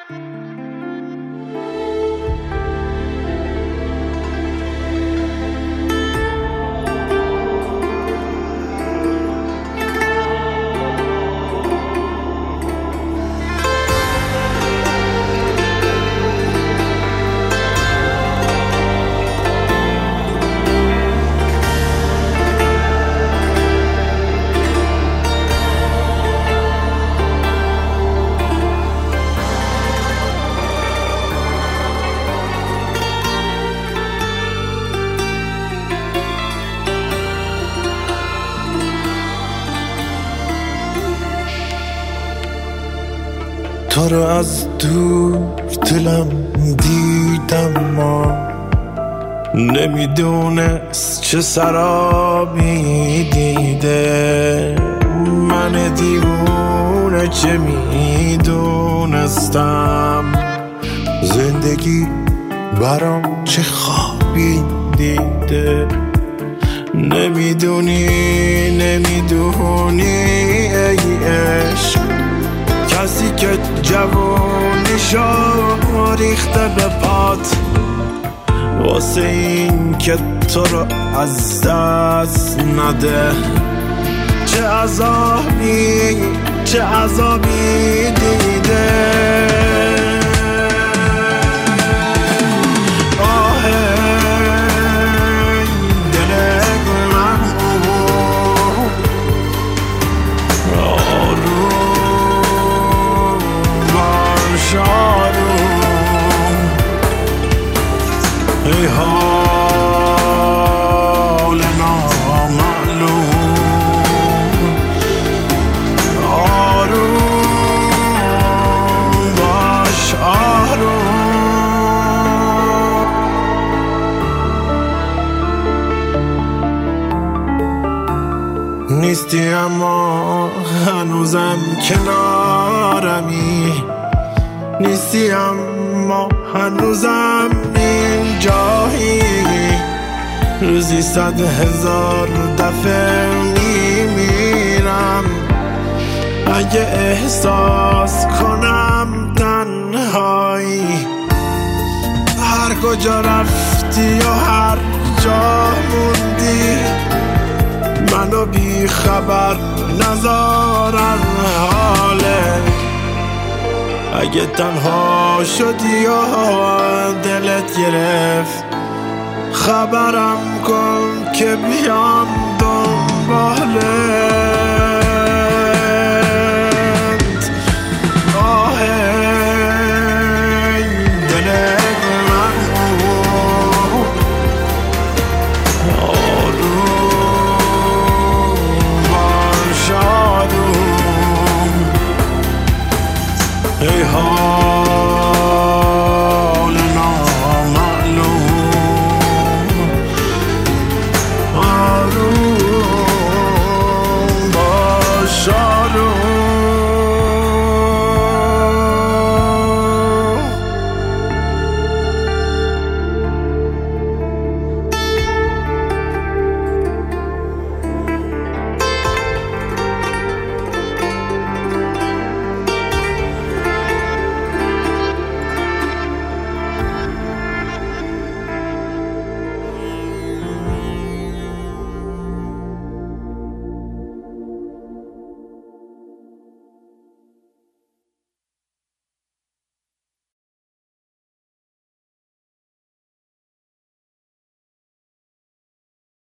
تو رو از دور دلم دیدم ما نمیدونست چه سرابی دیده من دیوونه چه میدونستم زندگی برام چه خوابی دیده نمیدونی ای عشق کسی که جوونیشو ریخته به پات واسه این که تو رو از دست نده چه عذابی دیده ای حال نامعلوم آروم باش آروم نیستی اما هنوزم کنارمی نیستی اما هنوزم اینجایی روزی 100,000 دفعه میمیرم اگه احساس کنم تنهایی هر کجا رفتی و هر جا موندی منو بی خبر نذارن حاله اگه تنها شدی و دلت گرفت خبرم کن که بیام دنبالت آه دل من آروم باش آروم ای